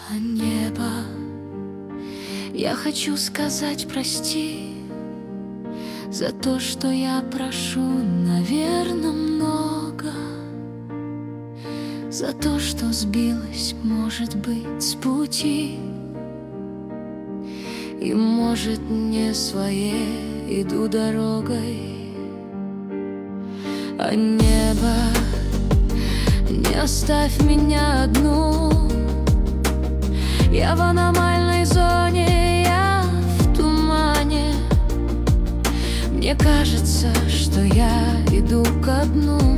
А небо, я хочу сказать прости за то, что я прошу, наверно, много, за то, что сбилась, может быть, с пути, и, может, не своей иду дорогой. А небо, не оставь меня одну. Я в аномальной зоне, я в тумане. Мне кажется, что я иду ко дну,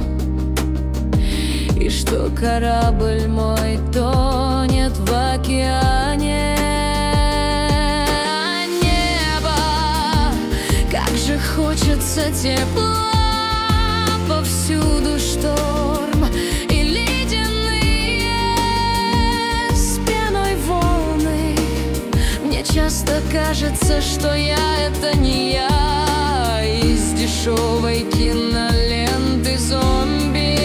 и что корабль мой тонет в океане. А небо, как же хочется тепла, повсюду шторм и ледяные с пеной волны. Мне часто кажется, что я — это не я из дешевой киноленты зомби.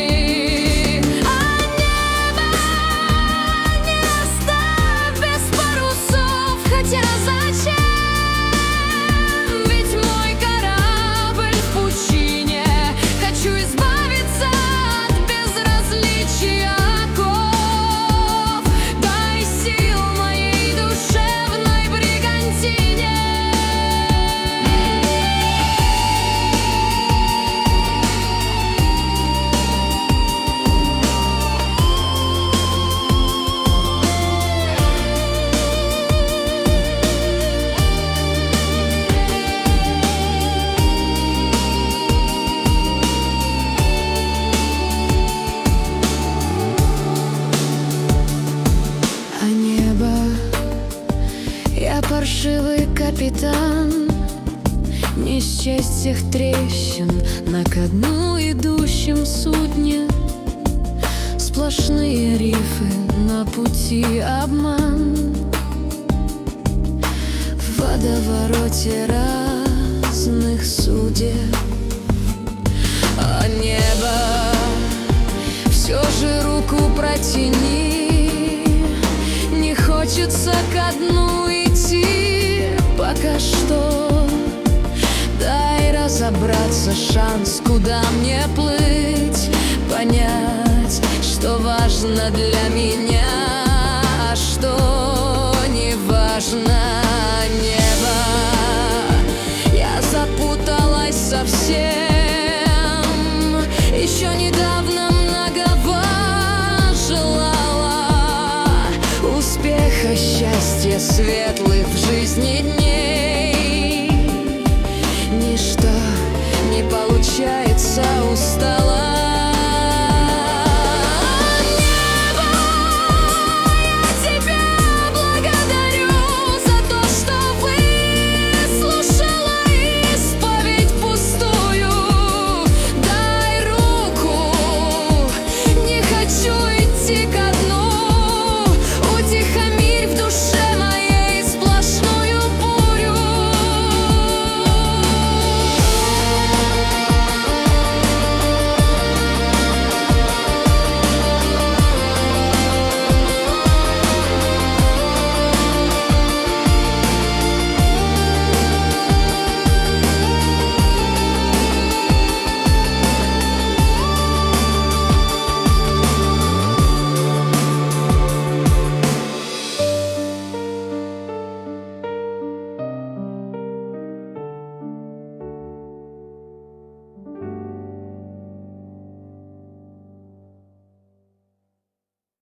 А небо, не оставь без парусов, хотя зачем? Ведь мой корабль в пучине. Хочу избавиться от безразличия оков. Дай сил моей душевной бригантине. А небо, я паршивый капитан, не счесть всех трещин на ко дну идущем судне. Сплошные рифы, на пути обман, в водовороте разных судеб. А небо, все же руку протяни, не хочется ко дну идти пока что. Дай разобраться шанс, куда мне плыть, понять, что важно для меня, а что не важно. Небо, я запуталась совсем, еще недавно многого желала, успеха, счастья, светлых в жизни дней. Ничто не получается.